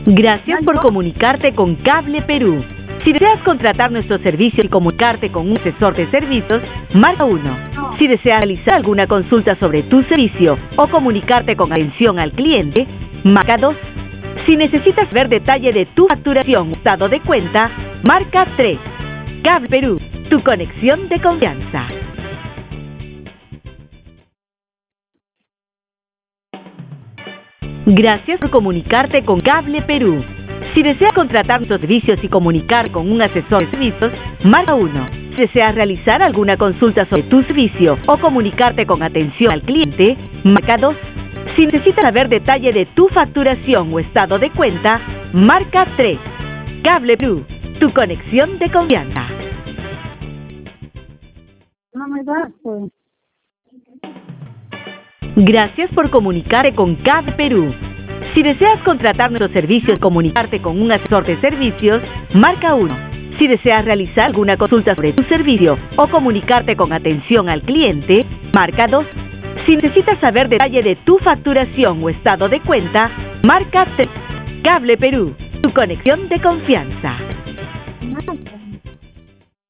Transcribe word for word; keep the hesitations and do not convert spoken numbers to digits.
Gracias por comunicarte con Cable Perú. Si deseas contratar nuestros servicios y comunicarte con un asesor de servicios, marca uno. Si deseas realizar alguna consulta sobre tu servicio o comunicarte con atención al cliente, marca dos. Si necesitas ver detalle de tu facturación o estado de cuenta, marca tres. Cable Perú, tu conexión de confianza. Gracias por comunicarte con Cable Perú. Si deseas contratar nuestros servicios y comunicar con un asesor de servicios, marca uno. Si deseas realizar alguna consulta sobre tu servicio o comunicarte con atención al cliente, marca dos. Si necesitas saber detalle de tu facturación o estado de cuenta, marca tres. Cable Perú, tu conexión de confianza. No me das, pues. Gracias por comunicarte con Cable Perú. Si deseas contratar nuestros servicios y comunicarte con un asesor de servicios, marca uno. Si deseas realizar alguna consulta sobre tu servicio o comunicarte con atención al cliente, marca dos. Si necesitas saber detalle de tu facturación o estado de cuenta, marca tres. Cable Perú, tu conexión de confianza. No.